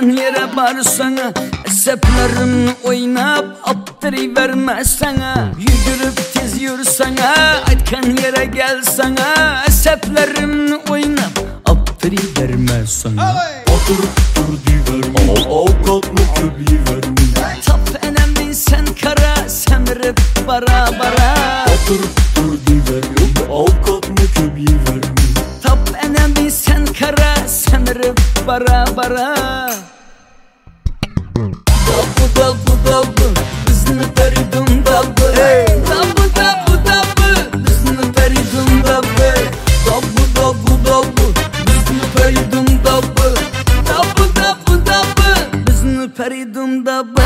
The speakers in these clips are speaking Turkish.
aytgan yere barsana, eseplerimni oynab aptırıvermesana. Yugurib tez yursana, aytgan yere gelsana, eseplerimni oynab aptırıvermesana. Oturup dur diverme, avukat mı köpüverme. Tap enemdin sen kara, semirip bara bara. Oturup dur diverme, avukat mı köpüverme. Tap enemdin sen kara, semirip bara bara. Dabbu dabbu dabbu, bizni feridun dabbu. Dabbu dabbu dabbu, bizni feridun dabbu. Dabbu dabbu dabbu, bizni feridun dabbu. Dabbu dabbu dabbu, bizni feridun dabbu.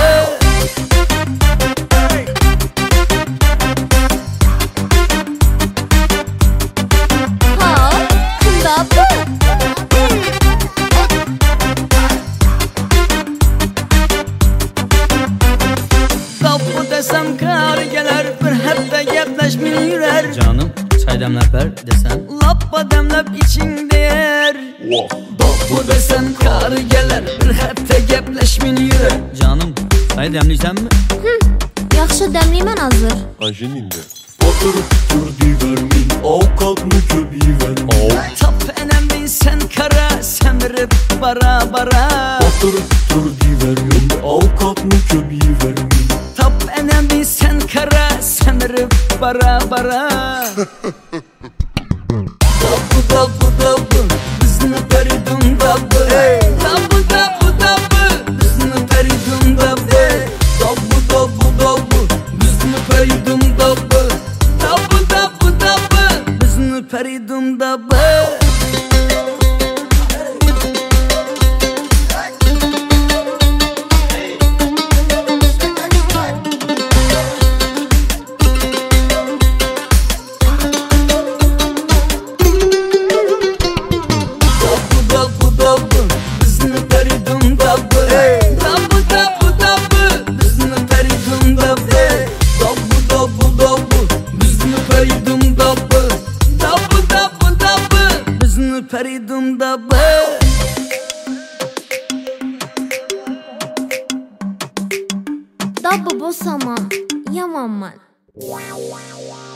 Desem kar gelir, bir hafta gepleşmin yürür. Canım çay demlep ver desem. Lappa demlep için değer. Bu desem kar gelir, bir hafta gepleşmin yürür. Canım çay demleysen mi? Yaxşı dəmliyəm hazır. Ajeninde. Oturup dur diverme, avukat mı köpüverme. Tap enemdin sen kara, semirip bara bara. Oturup dur diverme, avukat mı köpüverme. Tap enemdin sen kara, semirip bara bara. Dabbu dabbu dabbu, bizni feridun dabbu. Dabbu dabbu dabbu, bizni feridun dabbu. Dabbu dabbu dabbu, bizni feridun dabbu. Dabbu dabbu dabbu, bizni feridun dabbu. Feridun dabbu. Dabbu bosama, yamanman.